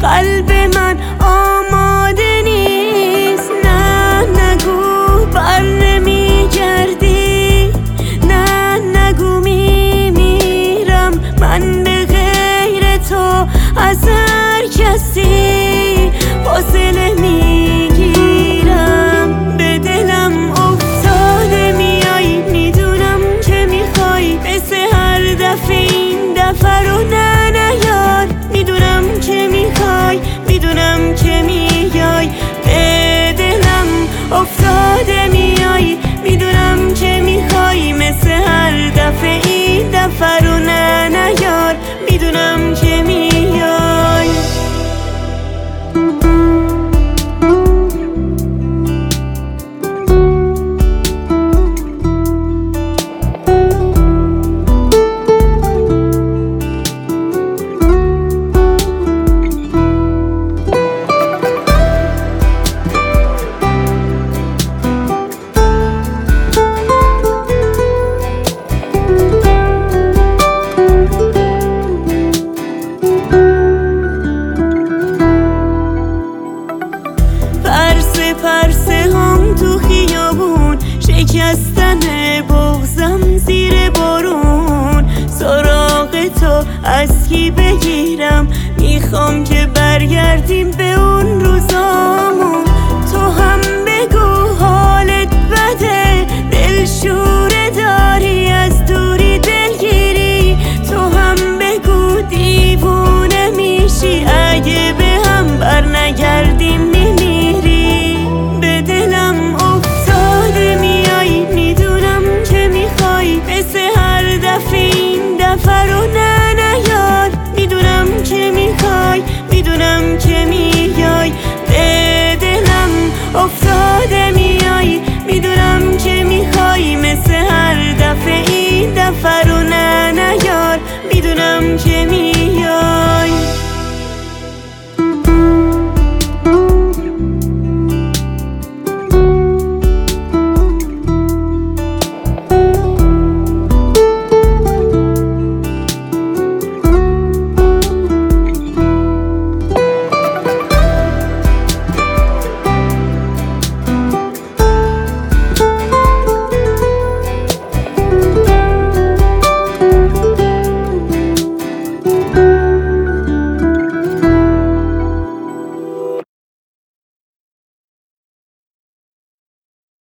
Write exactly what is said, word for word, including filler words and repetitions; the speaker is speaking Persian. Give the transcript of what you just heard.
قلب من آماده نیست. نه نگو بر نمی گردی، نه نگو می میرم من به غیر تو از هر کسی فاصله میگیرم. به دلم افتاده میای، میدونم که میخوای مثل هر دفعه این دفعه رو نه نیار. میدونم که میخوای، میدونم که میای، به دلم افتاده میای، میدونم که میخوای مثل هر دفعه این دفعه رو نه نیار. میدونم که میای. پرسه هم تو خیابون، شکستن بغضم زیر بارون. سراغ تو از کی بگیرم؟ میخوام که برگردیم